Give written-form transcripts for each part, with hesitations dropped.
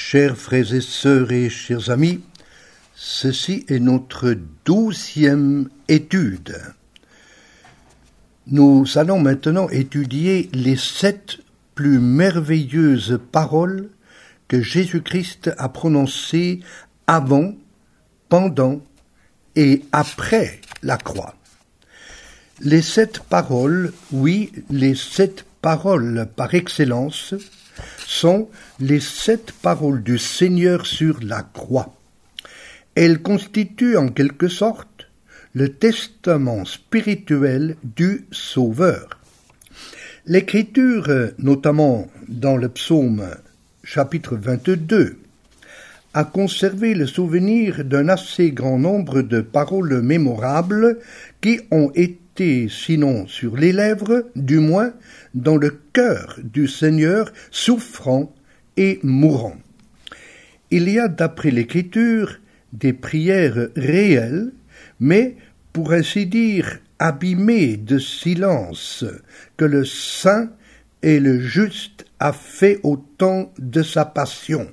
Chers frères et sœurs et chers amis, ceci est notre 12e étude. Nous allons maintenant étudier les 7 plus merveilleuses paroles que Jésus-Christ a prononcées avant, pendant et après la croix. Les 7 paroles, oui, les 7 paroles par excellence, sont les 7 paroles du Seigneur sur la croix. Elles constituent en quelque sorte le testament spirituel du Sauveur. L'Écriture, notamment dans le psaume chapitre 22, a conservé le souvenir d'un assez grand nombre de paroles mémorables qui ont été, sinon sur les lèvres, du moins dans le cœur du Seigneur souffrant et mourant. Il y a, d'après l'Écriture, des prières réelles, mais, pour ainsi dire, abîmées de silence, que le saint et le juste a fait au temps de sa passion.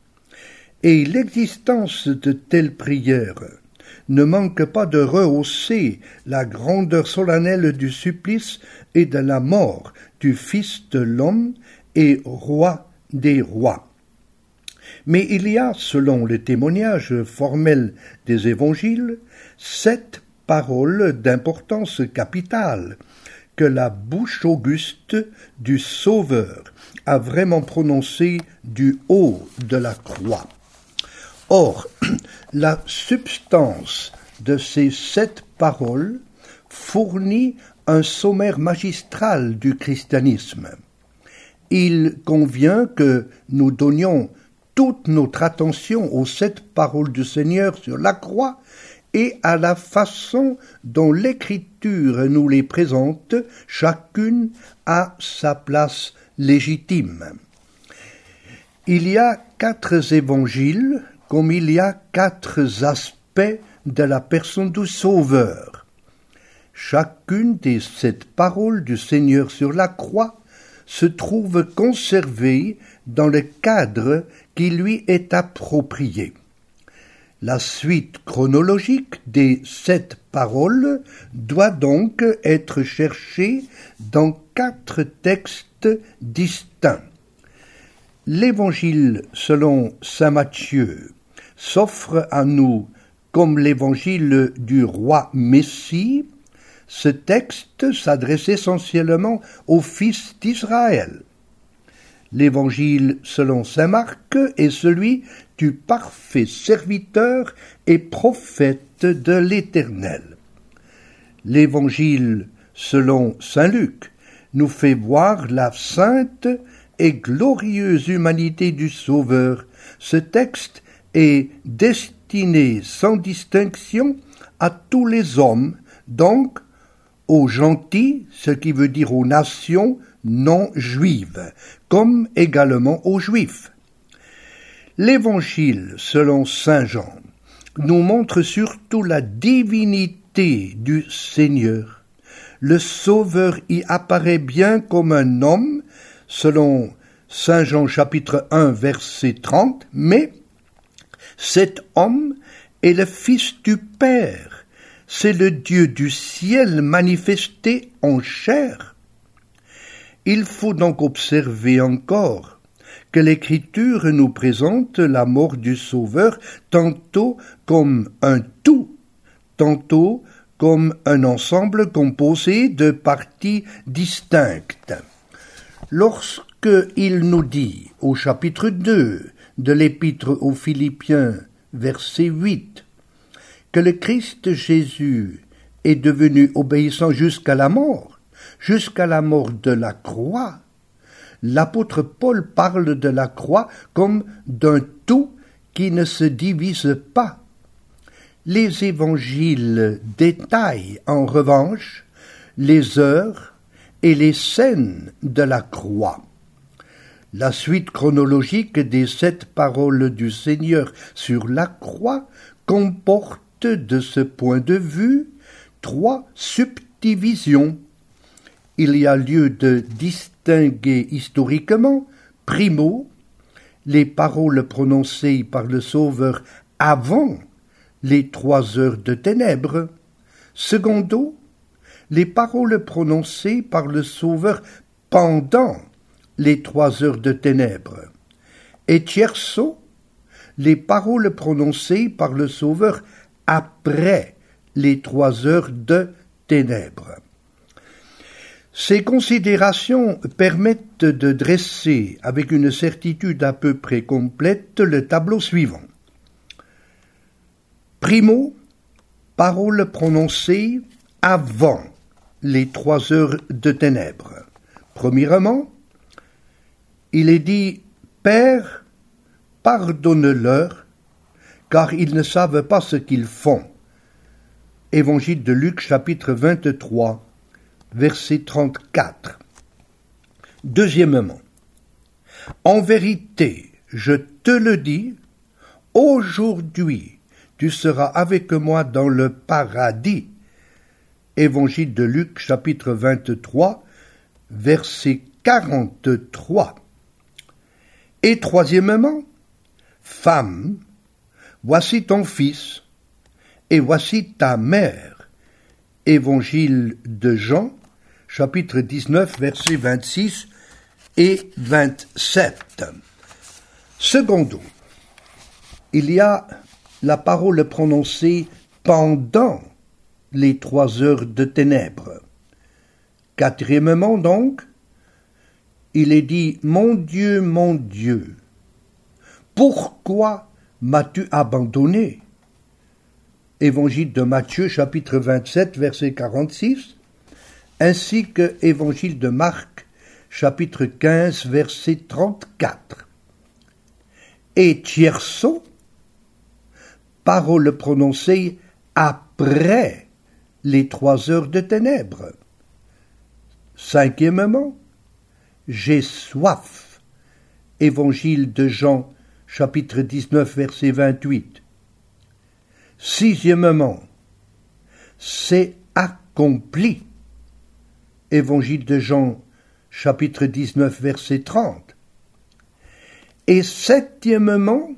Et l'existence de telles prières ne manque pas de rehausser la grandeur solennelle du supplice et de la mort du Fils de l'homme et roi des rois. Mais il y a, selon le témoignage formel des évangiles, 7 paroles d'importance capitale que la bouche auguste du Sauveur a vraiment prononcées du haut de la croix. Or, la substance de ces 7 paroles fournit un sommaire magistral du christianisme. Il convient que nous donnions toute notre attention aux 7 paroles du Seigneur sur la croix et à la façon dont l'Écriture nous les présente, chacune à sa place légitime. Il y a 4 évangiles, comme il y a 4 aspects de la personne du Sauveur. Chacune des 7 paroles du Seigneur sur la croix se trouve conservée dans le cadre qui lui est approprié. La suite chronologique des 7 paroles doit donc être cherchée dans 4 textes distincts. L'Évangile selon saint Matthieu s'offre à nous comme l'Évangile du roi Messie. Ce texte s'adresse essentiellement aux fils d'Israël. L'Évangile selon saint Marc est celui du parfait serviteur et prophète de l'Éternel. L'Évangile selon saint Luc nous fait voir la sainte et glorieuse humanité du Sauveur. Ce texte est destiné sans distinction à tous les hommes, donc aux gentils, ce qui veut dire aux nations non juives, comme également aux juifs. L'Évangile selon saint Jean nous montre surtout la divinité du Seigneur. Le Sauveur y apparaît bien comme un homme, selon saint Jean chapitre 1 verset 30, mais cet homme est le Fils du Père, c'est le Dieu du ciel manifesté en chair. Il faut donc observer encore que l'Écriture nous présente la mort du Sauveur tantôt comme un tout, tantôt comme un ensemble composé de parties distinctes. Lorsque il nous dit au chapitre 2 de l'Épître aux Philippiens, verset 8, que le Christ Jésus est devenu obéissant jusqu'à la mort de la croix, l'apôtre Paul parle de la croix comme d'un tout qui ne se divise pas. Les évangiles détaillent en revanche les heures et les scènes de la croix. La suite chronologique des 7 paroles du Seigneur sur la croix comporte de ce point de vue 3 subdivisions. Il y a lieu de distinguer historiquement, primo, les paroles prononcées par le Sauveur avant les 3 heures de ténèbres. Secondo, les paroles prononcées par le Sauveur pendant les 3 heures de ténèbres. Et tierzo, les paroles prononcées par le Sauveur après les 3 heures de ténèbres. Ces considérations permettent de dresser avec une certitude à peu près complète le tableau suivant. Primo, paroles prononcées avant les 3 heures de ténèbres. Premièrement, il est dit « Père, pardonne-leur, car ils ne savent pas ce qu'ils font. » Évangile de Luc, chapitre 23, verset 34. Deuxièmement, en vérité, je te le dis, aujourd'hui tu seras avec moi dans le paradis. Évangile de Luc, chapitre 23, verset 43. Et troisièmement, femme, voici ton fils, et voici ta mère. Évangile de Jean, chapitre 19, versets 26 et 27. Secondo, il y a la parole prononcée pendant les 3 heures de ténèbres. Quatrièmement donc, il est dit « Mon Dieu, pourquoi m'as-tu abandonné ?» Évangile de Matthieu, chapitre 27, verset 46, ainsi que Évangile de Marc, chapitre 15, verset 34. Et tierzo, parole prononcée après les 3 heures de ténèbres. Cinquièmement, j'ai soif. Évangile de Jean, chapitre 19, verset 28. Sixièmement, c'est accompli. Évangile de Jean, chapitre 19, verset 30. Et septièmement,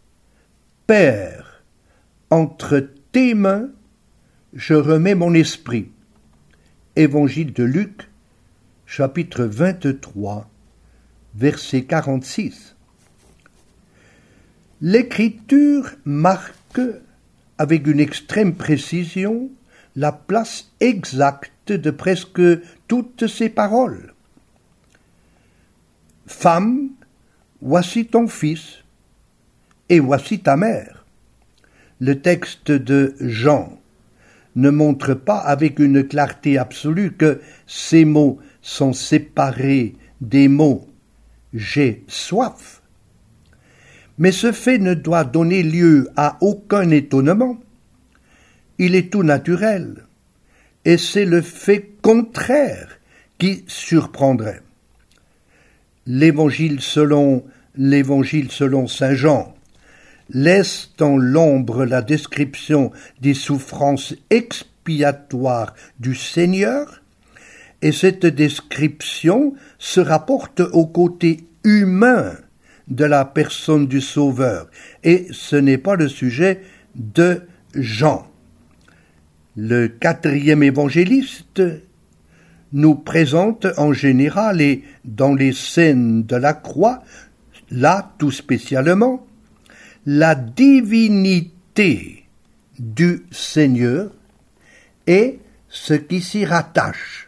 Père, entre tes mains, je remets mon esprit. Évangile de Luc, chapitre 23, verset 46. L'Écriture marque avec une extrême précision la place exacte de presque toutes ces paroles. Femme, voici ton fils, et voici ta mère. Le texte de Jean ne montre pas avec une clarté absolue que ces mots sont séparés des mots « j'ai soif ». Mais ce fait ne doit donner lieu à aucun étonnement. Il est tout naturel, et c'est le fait contraire qui surprendrait. L'Évangile selon saint Jean laisse dans l'ombre la description des souffrances expiatoires du Seigneur, et cette description se rapporte au côté humain de la personne du Sauveur, et ce n'est pas le sujet de Jean. Le 4e évangéliste nous présente en général et dans les scènes de la croix, là tout spécialement, la divinité du Seigneur et ce qui s'y rattache.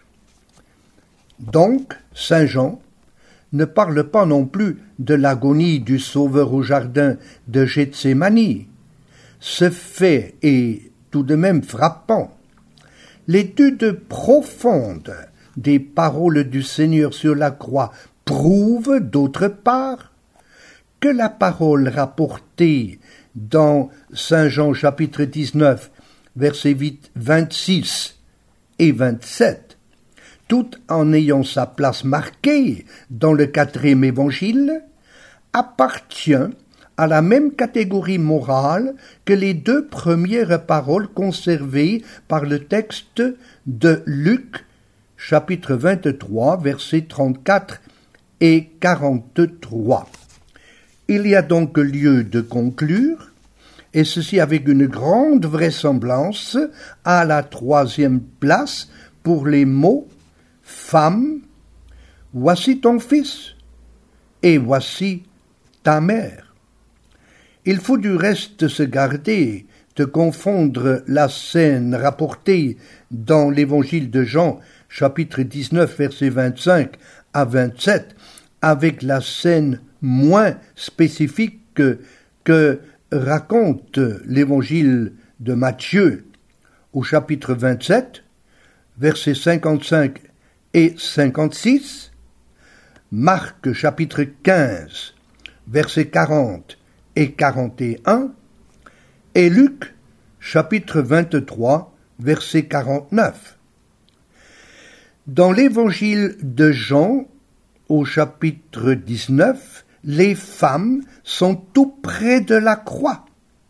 Donc, saint Jean ne parle pas non plus de l'agonie du Sauveur au jardin de Gethsémani. Ce fait est tout de même frappant. L'étude profonde des paroles du Seigneur sur la croix prouve, d'autre part, que la parole rapportée dans saint Jean chapitre 19, versets 26 et 27, tout en ayant sa place marquée dans le 4e évangile, appartient à la même catégorie morale que les 2 premières paroles conservées par le texte de Luc, chapitre 23, versets 34 et 43. Il y a donc lieu de conclure, et ceci avec une grande vraisemblance, à la troisième place pour les mots « femme », « voici ton fils » et « voici ta mère ». Il faut du reste se garder de confondre la scène rapportée dans l'évangile de Jean, chapitre 19, versets 25 à 27, avec la scène moins spécifique que raconte l'évangile de Matthieu au chapitre 27, versets 55 et 56, Marc chapitre 15, versets 40 et 41, et Luc chapitre 23, verset 49. Dans l'évangile de Jean, au chapitre 19, les femmes sont tout près de la croix.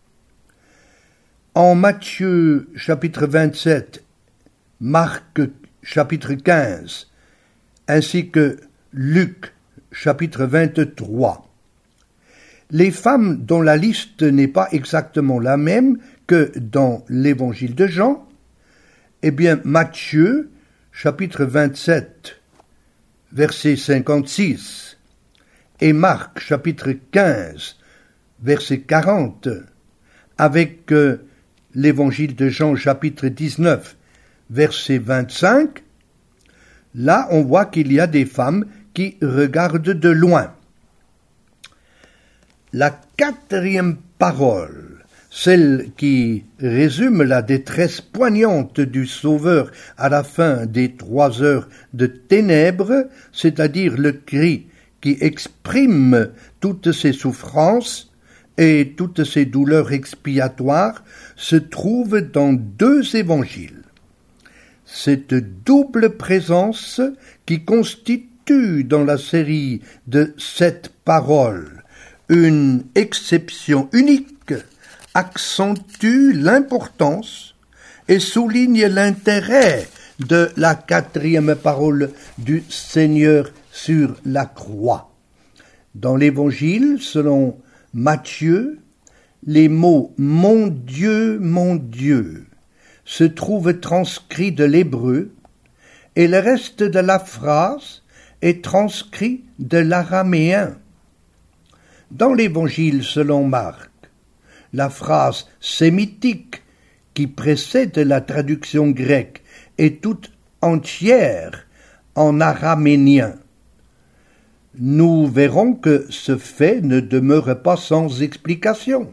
En Matthieu chapitre 27, Marc chapitre 15, ainsi que Luc chapitre 23. Les femmes dont la liste n'est pas exactement la même que dans l'évangile de Jean, eh bien Matthieu chapitre 27, verset 56, et Marc chapitre 15, verset 40, avec l'évangile de Jean chapitre 19, verset 25, là on voit qu'il y a des femmes qui regardent de loin. La quatrième parole, celle qui résume la détresse poignante du Sauveur à la fin des 3 heures de ténèbres, c'est-à-dire le cri qui exprime toutes ses souffrances et toutes ses douleurs expiatoires, se trouve dans 2 évangiles. Cette double présence qui constitue dans la série de 7 paroles une exception unique accentue l'importance et souligne l'intérêt de la quatrième parole du Seigneur sur la croix. Dans l'Évangile, selon Matthieu, les mots « mon Dieu » se trouvent transcrits de l'hébreu et le reste de la phrase est transcrit de l'araméen. Dans l'Évangile selon Marc, la phrase sémitique qui précède la traduction grecque est toute entière en araménien. Nous verrons que ce fait ne demeure pas sans explication.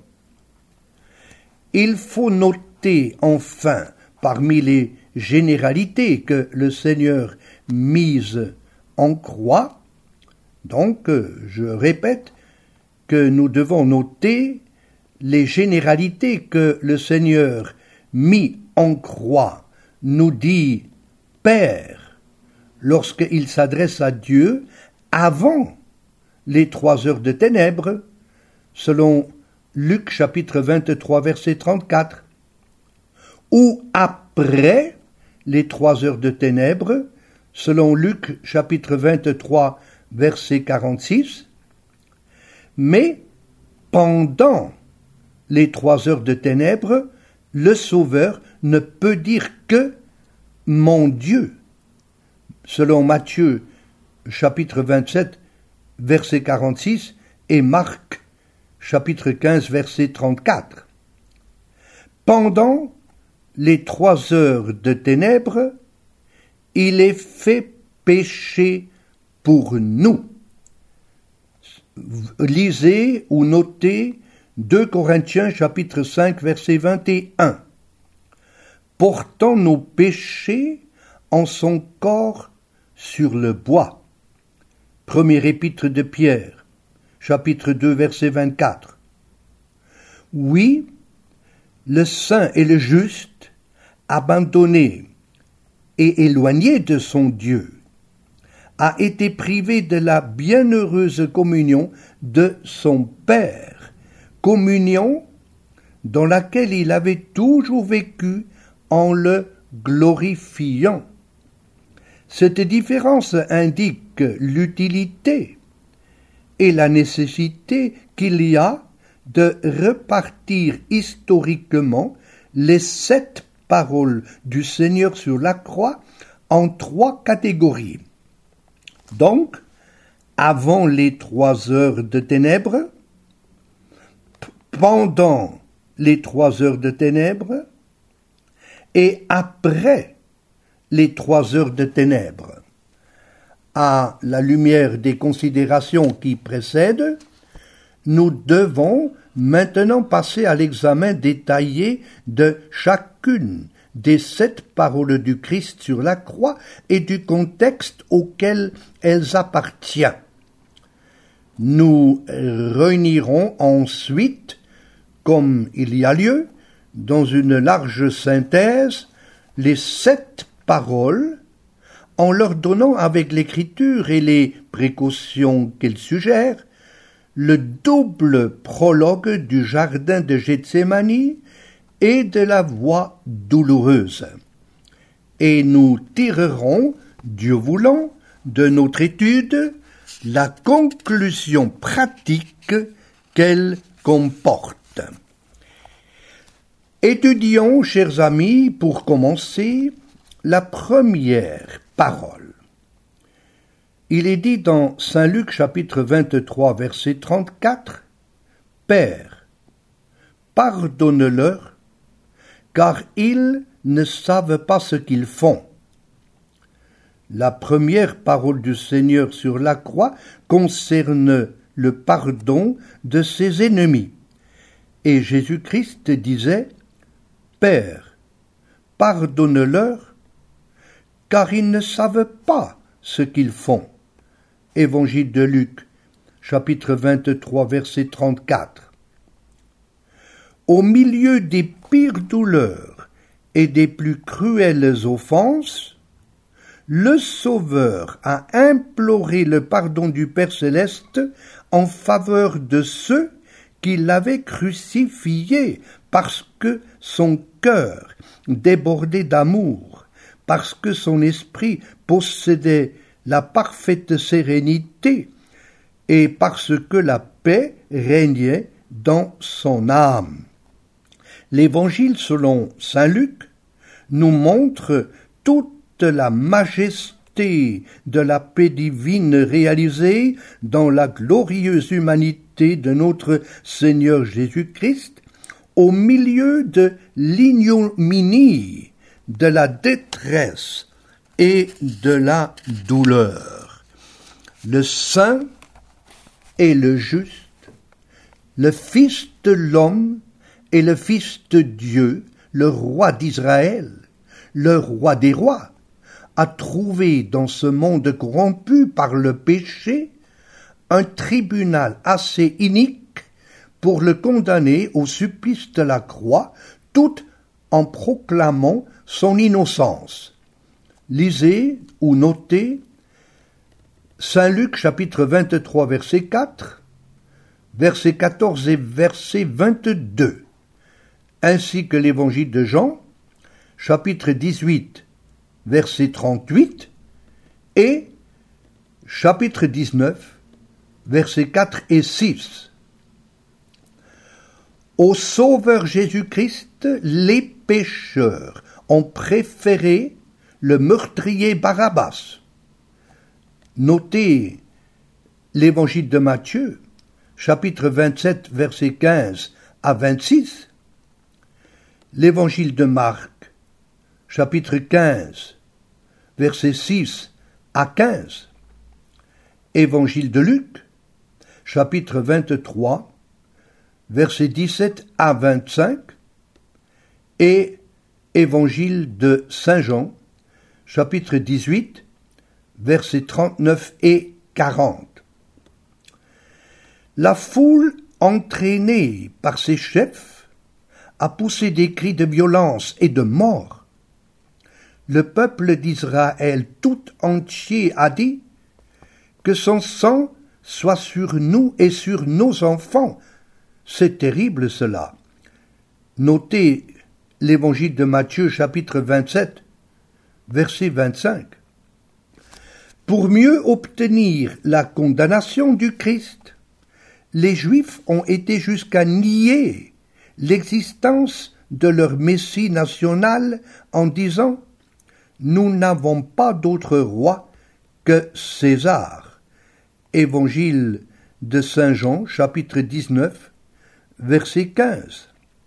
Il faut noter enfin, parmi les généralités que le Seigneur mise en croix, donc, je répète, que nous devons noter les généralités que le Seigneur mis en croix nous dit Père lorsqu'il s'adresse à Dieu avant les 3 heures de ténèbres, selon Luc chapitre 23 verset 34, ou après les 3 heures de ténèbres, selon Luc chapitre 23 verset 46, mais pendant les 3 heures de ténèbres, le Sauveur ne peut dire que « mon Dieu », selon Matthieu chapitre 27, verset 46, et Marc chapitre 15, verset 34. Pendant les 3 heures de ténèbres, il est fait péché pour nous. Lisez ou notez 2 Corinthiens chapitre 5 verset 21. Portant nos péchés en son corps sur le bois. Premier épître de Pierre, chapitre 2 verset 24. Oui, le saint et le juste, abandonné et éloigné de son Dieu, a été privé de la bienheureuse communion de son Père, communion dans laquelle il avait toujours vécu en le glorifiant. Cette différence indique l'utilité et la nécessité qu'il y a de repartir historiquement les 7 paroles du Seigneur sur la croix en 3 catégories. Donc, avant les 3 heures de ténèbres, pendant les 3 heures de ténèbres et après les 3 heures de ténèbres. À la lumière des considérations qui précèdent, nous devons maintenant passer à l'examen détaillé de chacune des 7 paroles du Christ sur la croix et du contexte auquel elles appartiennent. Nous réunirons ensuite, comme il y a lieu, dans une large synthèse, les 7 paroles, en leur donnant avec l'écriture et les précautions qu'elle suggère, le double prologue du jardin de Gethsémani et de la voie douloureuse. Et nous tirerons, Dieu voulant, de notre étude, la conclusion pratique qu'elle comporte. Étudions, chers amis, pour commencer, la première parole. Il est dit dans Saint Luc chapitre 23 verset 34, « Père, pardonne-leur, car ils ne savent pas ce qu'ils font. » La première parole du Seigneur sur la croix concerne le pardon de ses ennemis. Et Jésus-Christ disait, « Père, pardonne-leur, car ils ne savent pas ce qu'ils font. » Évangile de Luc, chapitre 23, verset 34. Au milieu des pires douleurs et des plus cruelles offenses, le Sauveur a imploré le pardon du Père céleste en faveur de ceux qui l'avaient crucifié parce que son cœur débordait d'amour, parce que son esprit possédait la parfaite sérénité et parce que la paix régnait dans son âme. L'Évangile selon saint Luc nous montre toute la majesté de la paix divine réalisée dans la glorieuse humanité de notre Seigneur Jésus-Christ au milieu de l'ignominie, de la détresse et de la douleur. Le saint et le juste, le Fils de l'homme et le Fils de Dieu, le roi d'Israël, le roi des rois, a trouvé dans ce monde corrompu par le péché un tribunal assez inique pour le condamner au supplice de la croix, tout en proclamant son innocence. Lisez ou notez Saint Luc chapitre 23 verset 4, verset 14 et verset 22, ainsi que l'Évangile de Jean chapitre 18 verset 38 et chapitre 19 versets 4 et 6. Au Sauveur Jésus-Christ, les pécheurs ont préféré le meurtrier Barabbas. Notez l'Évangile de Matthieu, chapitre 27, versets 15 à 26, l'Évangile de Marc, chapitre 15, versets 6 à 15, Évangile de Luc, chapitre 23, versets 17 à 25, et Évangile de Saint Jean, chapitre 18, versets 39 et 40. La foule, entraînée par ses chefs, a poussé des cris de violence et de mort. Le peuple d'Israël tout entier a dit que son sang soit sur nous et sur nos enfants. C'est terrible cela. Notez l'Évangile de Matthieu chapitre 27, verset 25. Pour mieux obtenir la condamnation du Christ, les Juifs ont été jusqu'à nier l'existence de leur Messie national en disant « Nous n'avons pas d'autre roi que César ». Évangile de Saint Jean, chapitre 19, verset 15.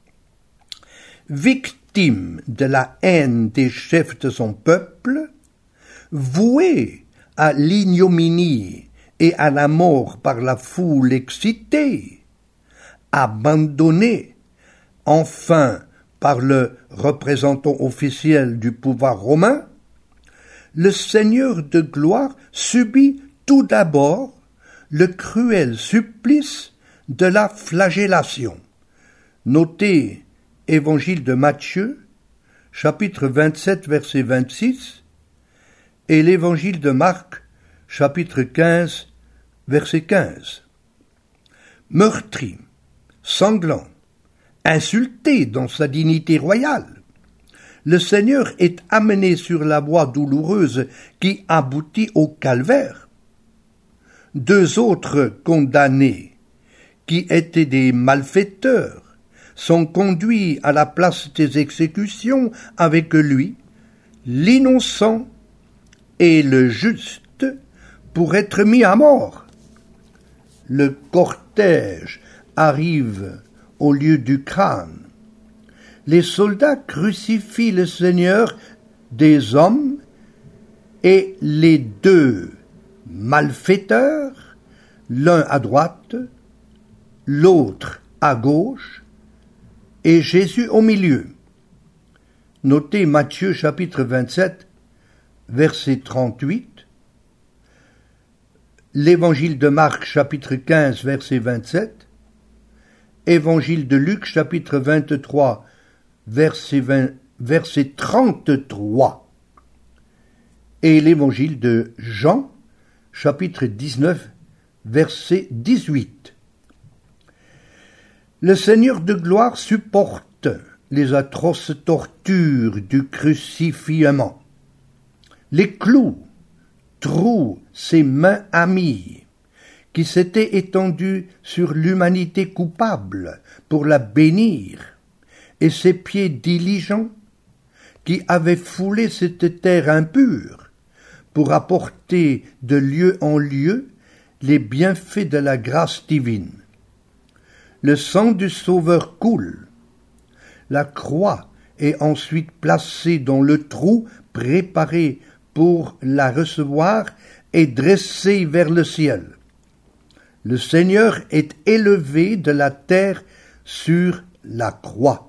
Victime de la haine des chefs de son peuple, voué à l'ignominie et à la mort par la foule excitée, abandonné enfin par le représentant officiel du pouvoir romain, le Seigneur de gloire subit tout d'abord le cruel supplice de la flagellation. Notez Évangile de Matthieu, chapitre 27, verset 26, et l'Évangile de Marc, chapitre 15, verset 15. Meurtri, sanglant, insulté dans sa dignité royale, le Seigneur est amené sur la voie douloureuse qui aboutit au calvaire. Deux autres condamnés, qui étaient des malfaiteurs, sont conduits à la place des exécutions avec lui, l'innocent et le juste, pour être mis à mort. Le cortège arrive au lieu du crâne. Les soldats crucifient le Seigneur des hommes et les deux malfaiteurs, l'un à droite, l'autre à gauche, et Jésus au milieu. Notez Matthieu chapitre 27, verset 38, l'Évangile de Marc chapitre 15, verset 27, Évangile de Luc chapitre 23, verset 33, et l'Évangile de Jean chapitre 19, verset 18. Le Seigneur de gloire supporte les atroces tortures du crucifiement. Les clous trouent ses mains amies, qui s'étaient étendues sur l'humanité coupable pour la bénir, et ses pieds diligents, qui avaient foulé cette terre impure, pour apporter de lieu en lieu les bienfaits de la grâce divine. Le sang du Sauveur coule. La croix est ensuite placée dans le trou préparé pour la recevoir et dressée vers le ciel. Le Seigneur est élevé de la terre sur la croix.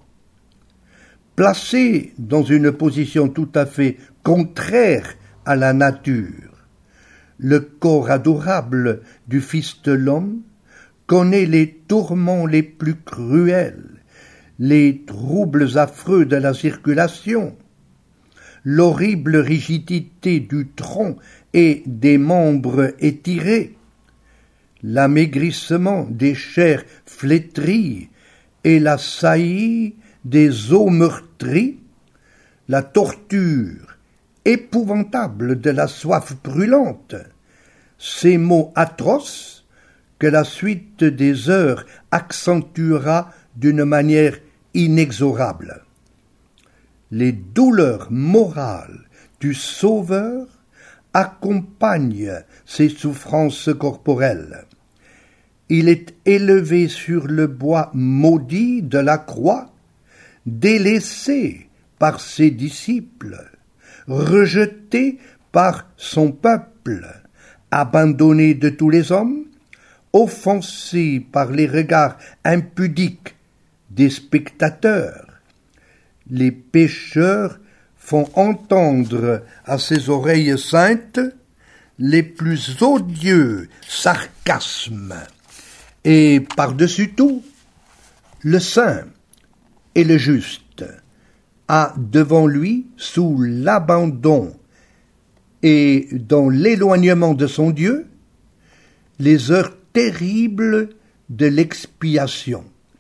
Placé dans une position tout à fait contraire à la nature, le corps adorable du Fils de l'homme connaît les tourments les plus cruels, les troubles affreux de la circulation, l'horrible rigidité du tronc et des membres étirés, l'amaigrissement des chairs flétries et la saillie des os meurtris, la torture épouvantable de la soif brûlante, ces maux atroces que la suite des heures accentuera d'une manière inexorable. Les douleurs morales du Sauveur accompagnent ces souffrances corporelles. Il est élevé sur le bois maudit de la croix, délaissé par ses disciples, rejeté par son peuple, abandonné de tous les hommes, offensé par les regards impudiques des spectateurs. Les pécheurs font entendre à ses oreilles saintes les plus odieux sarcasmes. Et par-dessus tout, le saint et le juste a devant lui, sous l'abandon et dans l'éloignement de son Dieu, les heures terribles de l'expiation.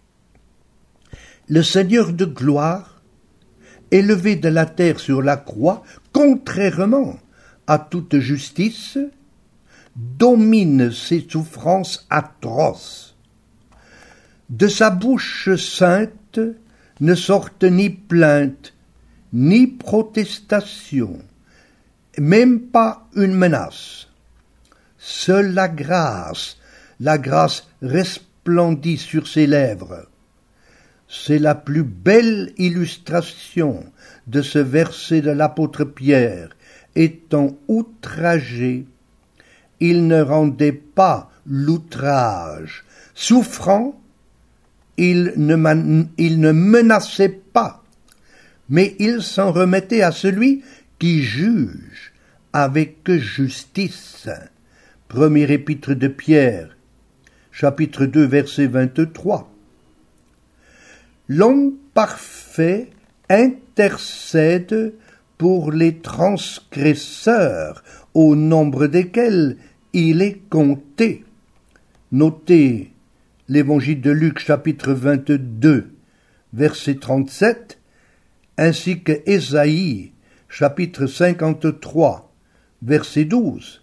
Le Seigneur de gloire, élevé de la terre sur la croix, contrairement à toute justice, domine ses souffrances atroces. De sa bouche sainte ne sortent ni plainte, ni protestation, même pas une menace. Seule la grâce resplendit sur ses lèvres. C'est la plus belle illustration de ce verset de l'apôtre Pierre. Étant outragé, il ne rendait pas l'outrage. Souffrant, il ne menaçait pas, mais il s'en remettait à celui qui juge avec justice. Premier épître de Pierre, chapitre 2, verset 23. L'homme parfait intercède pour les transgresseurs, au nombre desquels il est compté. Notez l'évangile de Luc, chapitre 22, verset 37, ainsi que Ésaïe, chapitre 53, verset 12.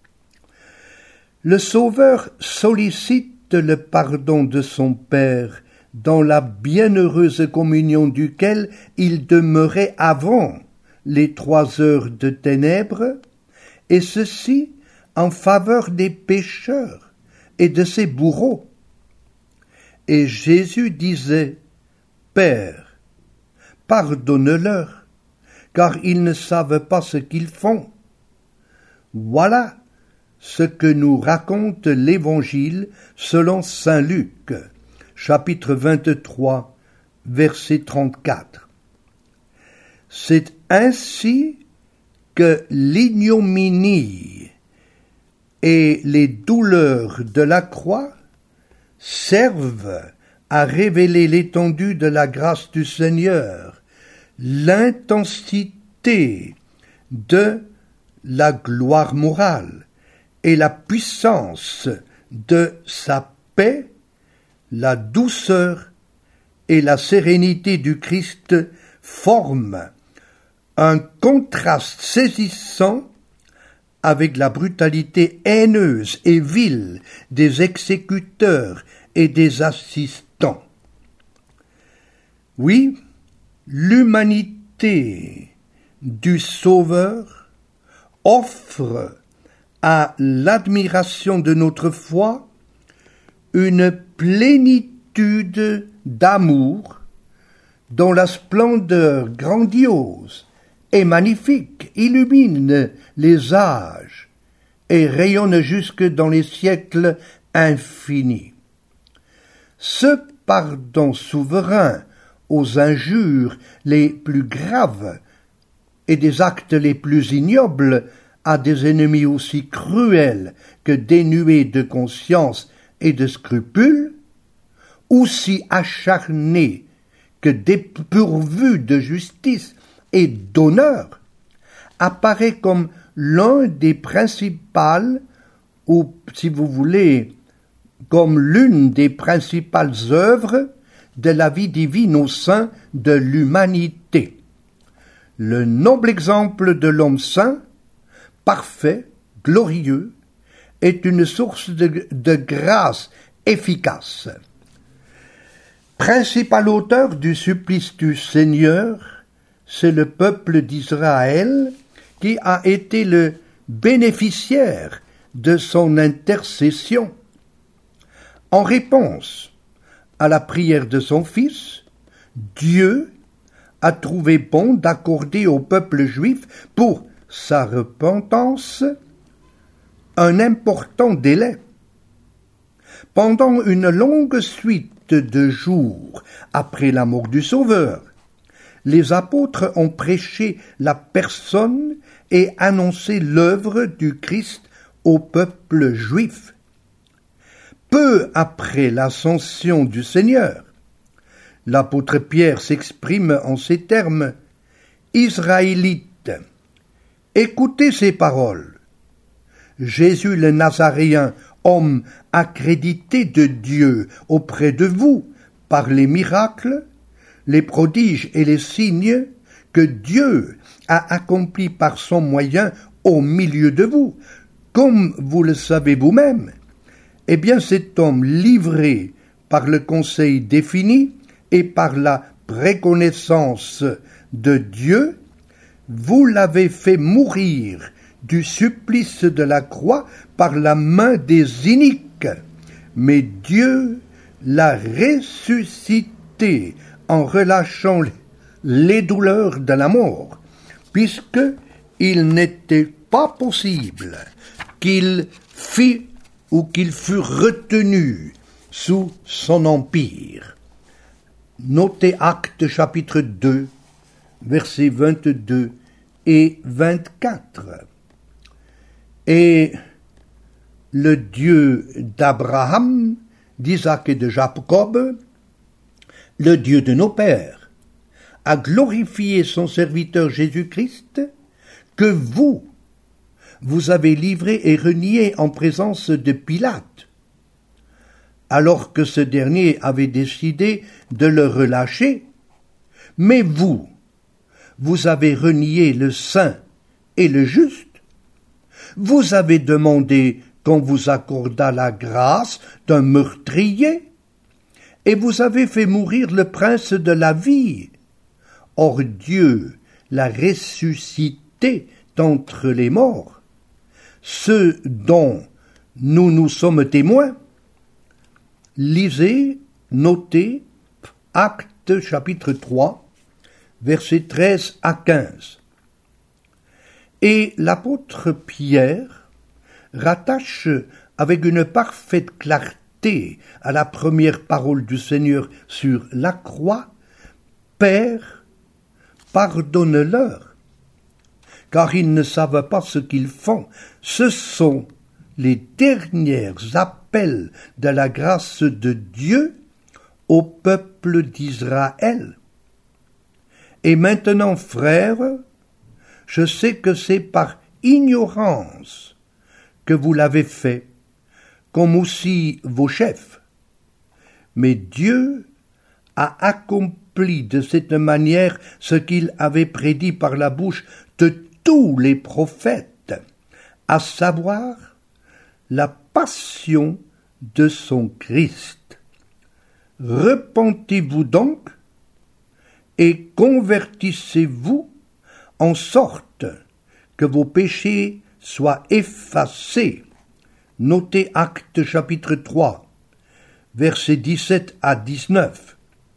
Le Sauveur sollicite le pardon de son Père, dans la bienheureuse communion duquel il demeurait avant les 3 heures de ténèbres, et ceci en faveur des pécheurs et de ses bourreaux. Et Jésus disait, « Père, pardonne-leur, car ils ne savent pas ce qu'ils font. » Voilà ce que nous raconte l'Évangile selon saint Luc, chapitre 23, verset 34. C'est ainsi que l'ignominie et les douleurs de la croix servent à révéler l'étendue de la grâce du Seigneur, l'intensité de la gloire morale et la puissance de sa paix, la douceur et la sérénité du Christ forment un contraste saisissant avec la brutalité haineuse et vile des exécuteurs et des assistants. Oui, l'humanité du Sauveur offre à l'admiration de notre foi une plénitude d'amour dont la splendeur grandiose et magnifique illumine les âges et rayonne jusque dans les siècles infinis. Ce pardon souverain aux injures les plus graves et des actes les plus ignobles à des ennemis aussi cruels que dénués de conscience et de scrupules, aussi acharnés que dépourvus de justice et d'honneur, apparaît comme l'un des principales, ou si vous voulez, comme l'une des principales œuvres de la vie divine au sein de l'humanité. Le noble exemple de l'homme saint, parfait, glorieux, est une source de grâce efficace. Principal auteur du supplice du Seigneur, c'est le peuple d'Israël qui a été le bénéficiaire de son intercession. En réponse à la prière de son Fils, Dieu a trouvé bon d'accorder au peuple juif, pour sa repentance, un important délai. Pendant une longue suite de jours après la mort du Sauveur, les apôtres ont prêché la personne et annoncé l'œuvre du Christ au peuple juif. Peu après l'ascension du Seigneur, l'apôtre Pierre s'exprime en ces termes: « Israélites, écoutez ces paroles. Jésus le Nazaréen, homme accrédité de Dieu auprès de vous par les miracles, les prodiges et les signes que Dieu a accomplis par son moyen au milieu de vous, comme vous le savez vous-même. Eh bien, cet homme livré par le conseil défini et par la préconnaissance de Dieu, vous l'avez fait mourir du supplice de la croix par la main des iniques, mais Dieu l'a ressuscité en relâchant les douleurs de la mort, puisque il n'était pas possible qu'il fût retenu sous son empire. Notez Actes chapitre 2, versets 22 et 24. Et le Dieu d'Abraham, d'Isaac et de Jacob, le Dieu de nos pères, a glorifié son serviteur Jésus-Christ, que vous avez livré et renié en présence de Pilate, alors que ce dernier avait décidé de le relâcher. Mais vous avez renié le saint et le juste. Vous avez demandé qu'on vous accordât la grâce d'un meurtrier, et vous avez fait mourir le prince de la vie. Or Dieu l'a ressuscité d'entre les morts, ce dont nous sommes témoins. Lisez, notez, Actes chapitre 3, versets 13 à 15. Et l'apôtre Pierre rattache avec une parfaite clarté à la première parole du Seigneur sur la croix, « Père, pardonne-leur, car ils ne savent pas ce qu'ils font. » Ce sont les derniers appels de la grâce de Dieu au peuple d'Israël. Et maintenant, frères, je sais que c'est par ignorance que vous l'avez fait, comme aussi vos chefs. Mais Dieu a accompli de cette manière ce qu'il avait prédit par la bouche de tous les prophètes, à savoir la passion de son Christ. Repentez-vous donc et convertissez-vous en sorte que vos péchés soient effacés. Notez Actes chapitre 3, versets 17 à 19.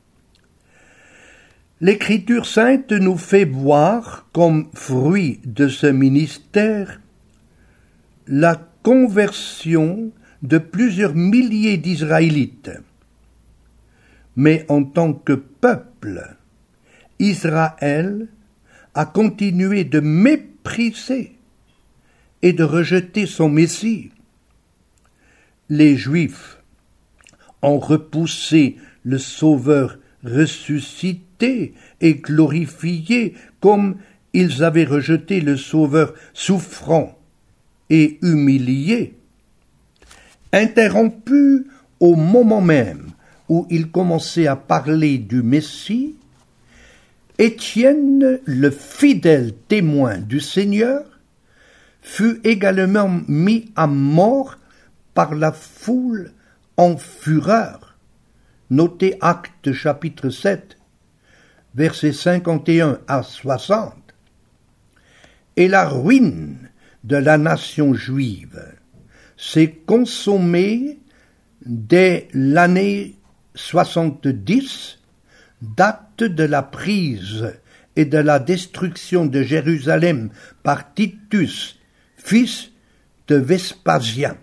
L'Écriture sainte nous fait voir, comme fruit de ce ministère, la conversion de plusieurs milliers d'Israélites. Mais en tant que peuple, Israël a continué de mépriser et de rejeter son Messie. Les Juifs ont repoussé le Sauveur ressuscité et glorifié, comme ils avaient rejeté le Sauveur souffrant et humilié. Interrompu au moment même où il commençait à parler du Messie, Étienne, le fidèle témoin du Seigneur, fut également mis à mort par la foule en fureur. Notez Actes chapitre 7, versets 51 à 60. Et la ruine de la nation juive s'est consommée dès l'année 70, date de la prise et de la destruction de Jérusalem par Titus, fils de Vespasien.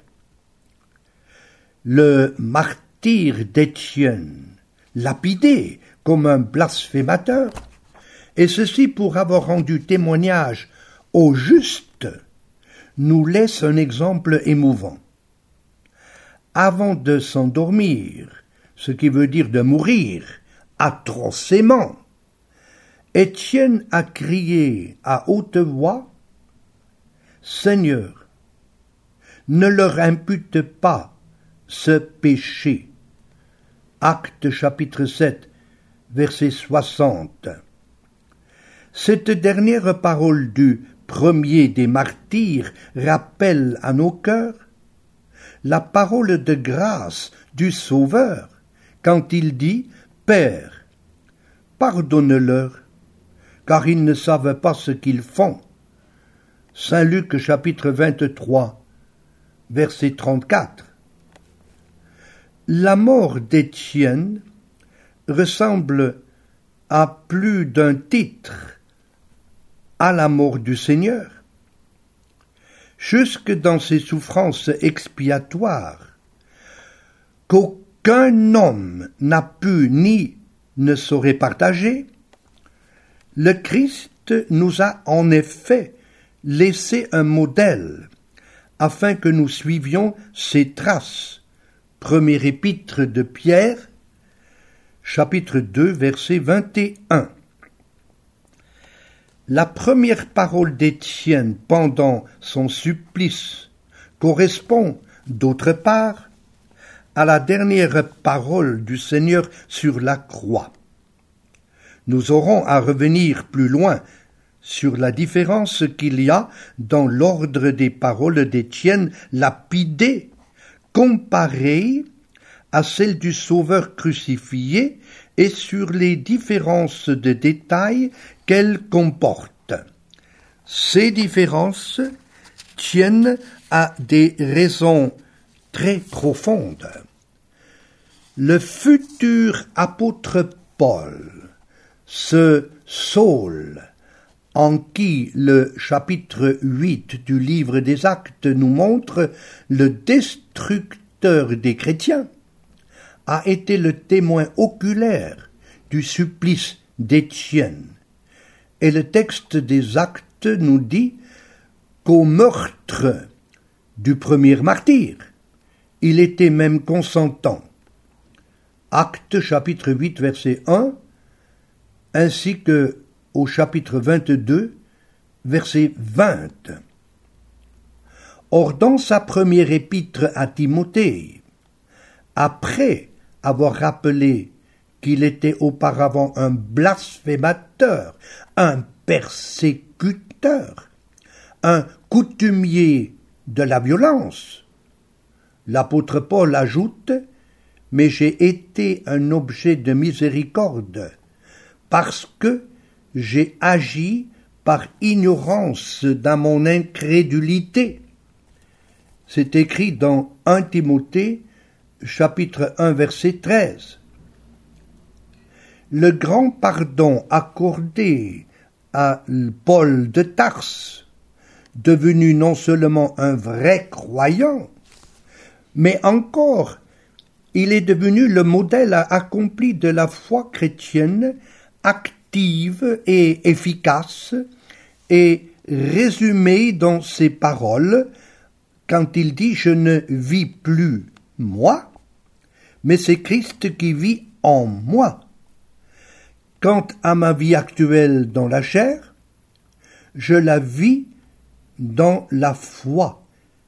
Le martyre d'Étienne, lapidé comme un blasphémateur, et ceci pour avoir rendu témoignage au juste, nous laisse un exemple émouvant. Avant de s'endormir, ce qui veut dire de mourir atrocement, Étienne a crié à haute voix, « Seigneur, ne leur impute pas ce péché. » Actes chapitre 7, verset 60. Cette dernière parole du premier des martyrs, rappelle à nos cœurs la parole de grâce du Sauveur quand il dit « Père, pardonne-leur, car ils ne savent pas ce qu'ils font. » Saint Luc chapitre 23, verset 34. La mort d'Étienne ressemble à plus d'un titre à la mort du Seigneur. Jusque dans ses souffrances expiatoires, qu'aucun homme n'a pu ni ne saurait partager, le Christ nous a en effet laissé un modèle afin que nous suivions ses traces. Premier épître de Pierre, chapitre 2, verset 21. La première parole d'Étienne pendant son supplice correspond, d'autre part, à la dernière parole du Seigneur sur la croix. Nous aurons à revenir plus loin sur la différence qu'il y a dans l'ordre des paroles d'Étienne lapidées, comparées à celles du Sauveur crucifié et sur les différences de détails qu'elles comportent. Ces différences tiennent à des raisons très profondes. Le futur apôtre Paul, ce Saul, en qui le chapitre 8 du livre des Actes nous montre le destructeur des chrétiens, a été le témoin oculaire du supplice d'Étienne. Et le texte des Actes nous dit qu'au meurtre du premier martyr, il était même consentant. Actes chapitre 8 verset 1, ainsi que au chapitre 22 verset 20. Or dans sa première épître à Timothée, après avoir rappelé qu'il était auparavant un blasphémateur, un persécuteur, un coutumier de la violence, l'apôtre Paul ajoute « Mais j'ai été un objet de miséricorde, parce que j'ai agi par ignorance dans mon incrédulité. » C'est écrit dans 1 Timothée, chapitre 1, verset 13. Le grand pardon accordé à Paul de Tarse, devenu non seulement un vrai croyant, mais encore il est devenu le modèle accompli de la foi chrétienne active et efficace, et résumé dans ses paroles quand il dit « Je ne vis plus moi, mais c'est Christ qui vit en moi. Quant à ma vie actuelle dans la chair, je la vis dans la foi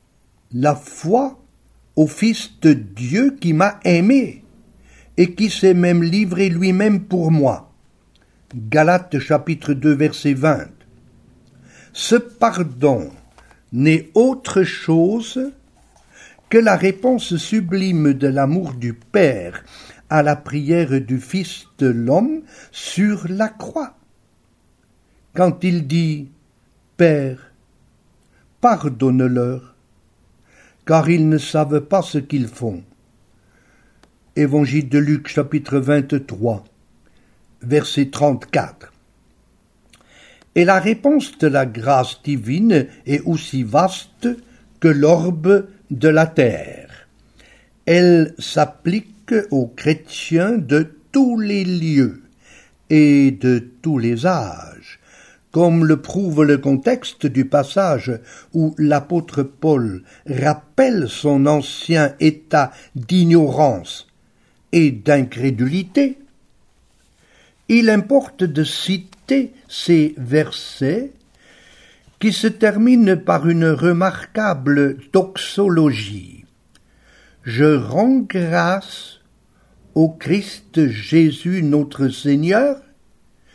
au Fils de Dieu qui m'a aimé et qui s'est même livré lui-même pour moi. » Galates chapitre 2 verset 20. Ce pardon n'est autre chose que la réponse sublime de l'amour du Père à la prière du Fils de l'homme sur la croix. Quand il dit « Père, pardonne-leur, car ils ne savent pas ce qu'ils font. » Évangile de Luc chapitre 23, verset 34. Et la réponse de la grâce divine est aussi vaste que l'orbe de la terre. Elle s'applique aux chrétiens de tous les lieux et de tous les âges, comme le prouve le contexte du passage où l'apôtre Paul rappelle son ancien état d'ignorance et d'incrédulité. Il importe de citer ces versets qui se terminent par une remarquable doxologie. Je rends grâce au Christ Jésus notre Seigneur,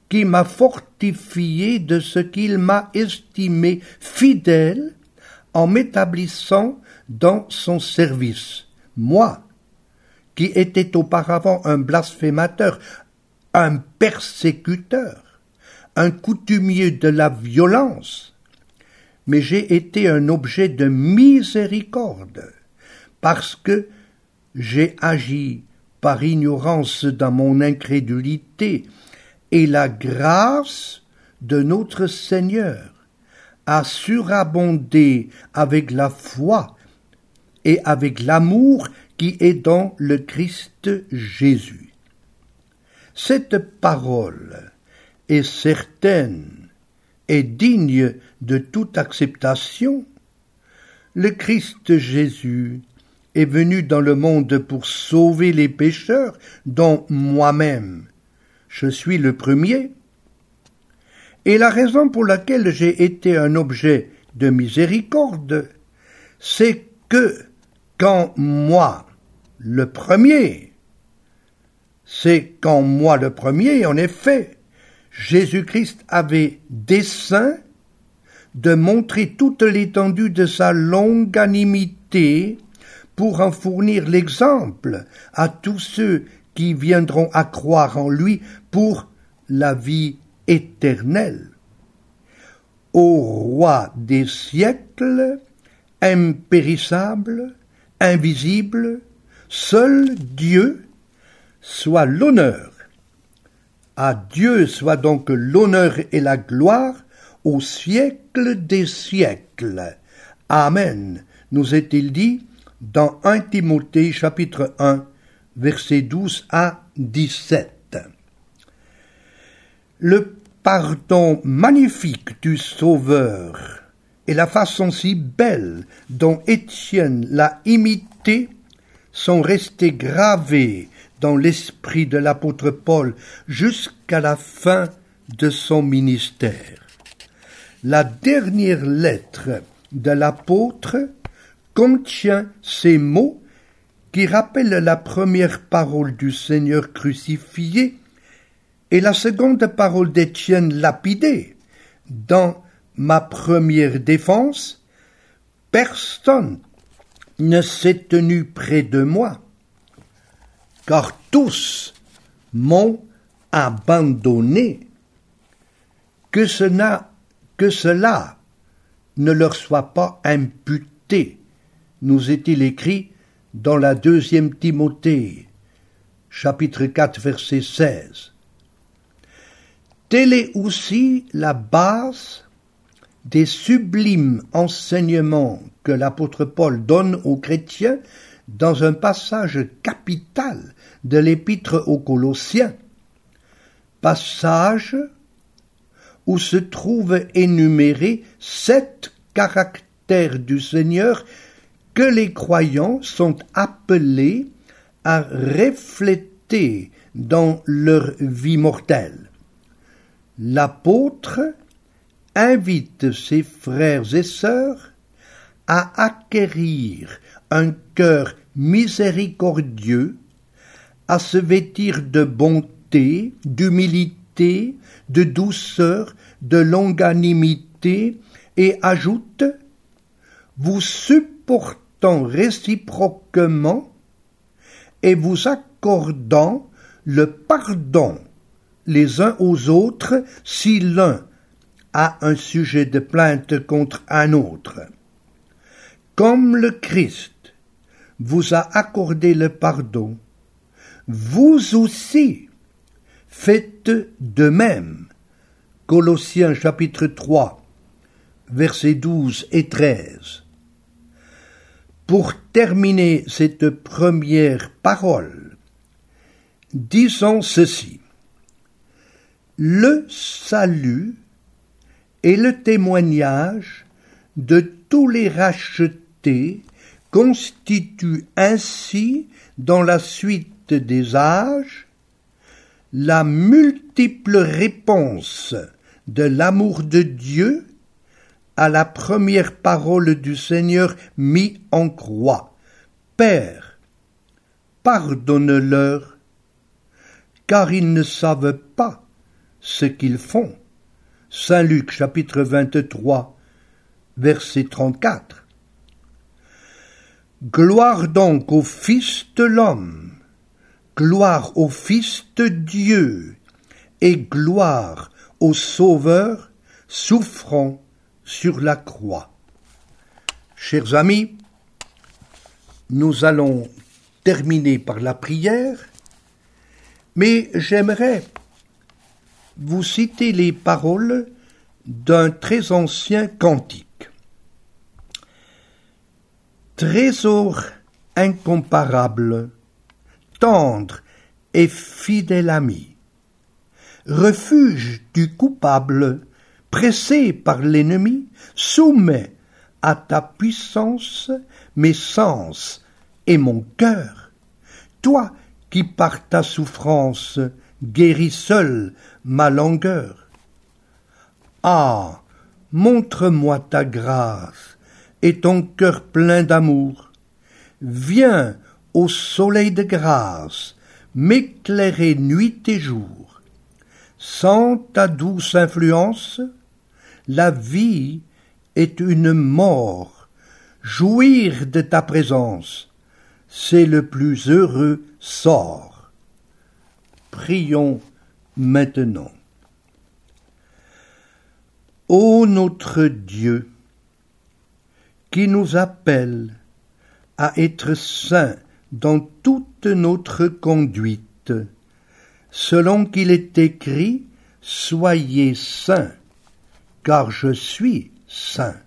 qui m'a fortifié de ce qu'il m'a estimé fidèle en m'établissant dans son service. Moi, qui étais auparavant un blasphémateur, un persécuteur, un coutumier de la violence, mais j'ai été un objet de miséricorde, parce que j'ai agi par ignorance dans mon incrédulité, et la grâce de notre Seigneur a surabondé avec la foi et avec l'amour qui est dans le Christ Jésus. Cette parole est certaine et digne de toute acceptation. Le Christ Jésus est venu dans le monde pour sauver les pécheurs, dont moi-même je suis le premier. Et la raison pour laquelle j'ai été un objet de miséricorde, c'est que quand moi, le premier, en effet, Jésus-Christ avait dessein de montrer toute l'étendue de sa longanimité pour en fournir l'exemple à tous ceux qui viendront à croire en lui pour la vie éternelle. Au roi des siècles, impérissable, invisible, seul Dieu, soit l'honneur. À Dieu soit donc l'honneur et la gloire au siècle des siècles. Amen, nous est-il dit dans 1 Timothée chapitre 1, versets 12 à 17. Le pardon magnifique du Sauveur et la façon si belle dont Étienne l'a imité sont restés gravés dans l'esprit de l'apôtre Paul jusqu'à la fin de son ministère. La dernière lettre de l'apôtre contient ces mots qui rappellent la première parole du Seigneur crucifié et la seconde parole d'Étienne lapidé. Dans ma première défense, personne ne s'est tenu près de moi, car tous m'ont abandonné. Que cela ne leur soit pas imputé, nous est-il écrit dans la 2e Timothée, chapitre 4, verset 16. Telle est aussi la base des sublimes enseignements que l'apôtre Paul donne aux chrétiens dans un passage capital de l'épître aux Colossiens, passage où se trouvent énumérés 7 caractères du Seigneur que les croyants sont appelés à refléter dans leur vie mortelle. L'apôtre invite ses frères et sœurs à acquérir un cœur miséricordieux, à se vêtir de bonté, d'humilité, de douceur, de longanimité, et ajoute « vous supportant réciproquement et vous accordant le pardon les uns aux autres si l'un a un sujet de plainte contre un autre. Comme le Christ vous a accordé le pardon, vous aussi faites de même. » Colossiens chapitre 3, versets 12 et 13. Pour terminer cette première parole, disons ceci. Le salut est le témoignage de tous les rachetés constitue ainsi, dans la suite des âges, la multiple réponse de l'amour de Dieu à la première parole du Seigneur mis en croix. Père, pardonne-leur, car ils ne savent pas ce qu'ils font. Saint Luc chapitre 23, verset 34. Gloire donc au Fils de l'homme, gloire au Fils de Dieu, et gloire au Sauveur souffrant sur la croix. Chers amis, nous allons terminer par la prière, mais j'aimerais vous citer les paroles d'un très ancien cantique. Trésor incomparable, tendre et fidèle ami, refuge du coupable, pressé par l'ennemi, soumets à ta puissance mes sens et mon cœur, toi qui par ta souffrance guéris seul ma langueur. Ah, montre-moi ta grâce et ton cœur plein d'amour. Viens au soleil de grâce m'éclairer nuit et jour. Sans ta douce influence, la vie est une mort. Jouir de ta présence, c'est le plus heureux sort. Prions maintenant. Ô notre Dieu, qui nous appelle à être saints dans toute notre conduite, selon qu'il est écrit, soyez saints, car je suis saint.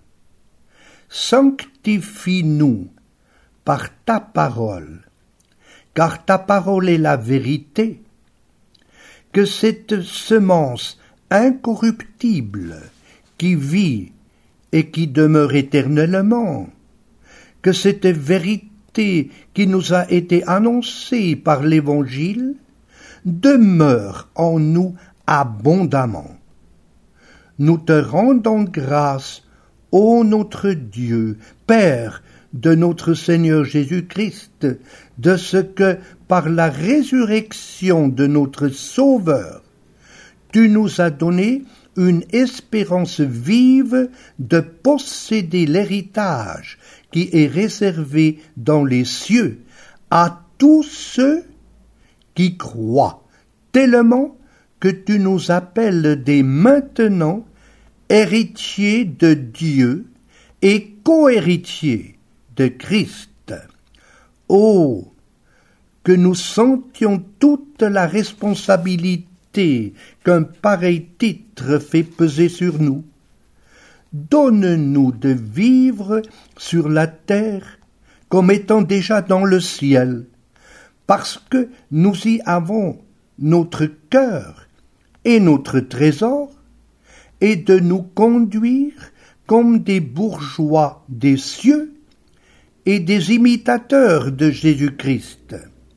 Sanctifie-nous par ta parole, car ta parole est la vérité, que cette semence incorruptible qui vit et qui demeure éternellement, que cette vérité qui nous a été annoncée par l'Évangile demeure en nous abondamment. Nous te rendons grâce, ô notre Dieu, Père de notre Seigneur Jésus-Christ, de ce que, par la résurrection de notre Sauveur, tu nous as donné une espérance vive de posséder l'héritage qui est réservé dans les cieux à tous ceux qui croient, tellement que tu nous appelles dès maintenant héritiers de Dieu et co-héritiers de Christ. Oh, que nous sentions toute la responsabilité qu'un pareil titre fait peser sur nous. Donne-nous de vivre sur la terre comme étant déjà dans le ciel, parce que nous y avons notre cœur et notre trésor, et de nous conduire comme des bourgeois des cieux et des imitateurs de Jésus-Christ.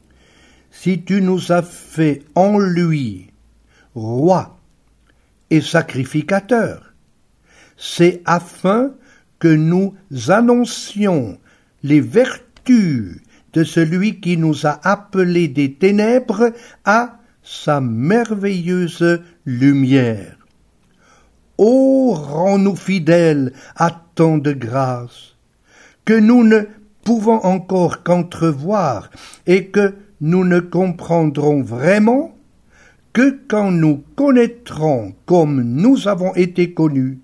Si tu nous as fait en lui roi et sacrificateur, c'est afin que nous annoncions les vertus de celui qui nous a appelés des ténèbres à sa merveilleuse lumière. Ô, rends-nous fidèles à tant de grâce, que nous ne pouvons encore qu'entrevoir et que nous ne comprendrons vraiment que quand nous connaîtrons comme nous avons été connus.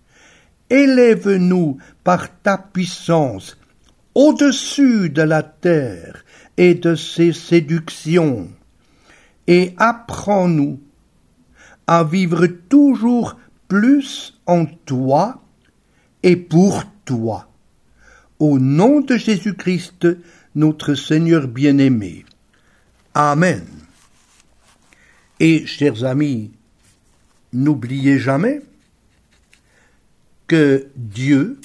Élève-nous par ta puissance au-dessus de la terre et de ses séductions, et apprends-nous à vivre toujours plus en toi et pour toi. Au nom de Jésus-Christ, notre Seigneur bien-aimé. Amen. Et, chers amis, n'oubliez jamais que Dieu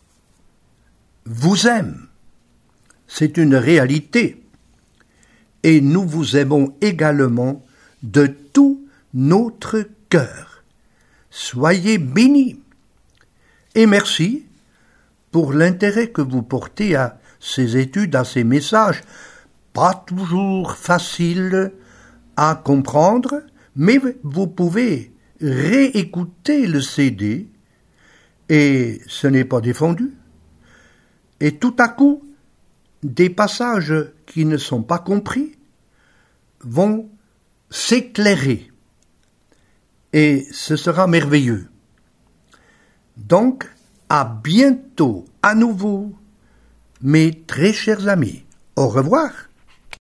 vous aime. C'est une réalité. Et nous vous aimons également de tout notre cœur. Soyez bénis. Et merci pour l'intérêt que vous portez à ces études, à ces messages, pas toujours faciles à comprendre, mais vous pouvez réécouter le CD et ce n'est pas défendu. Et tout à coup, des passages qui ne sont pas compris vont s'éclairer et ce sera merveilleux. Donc, à bientôt à nouveau, mes très chers amis. Au revoir.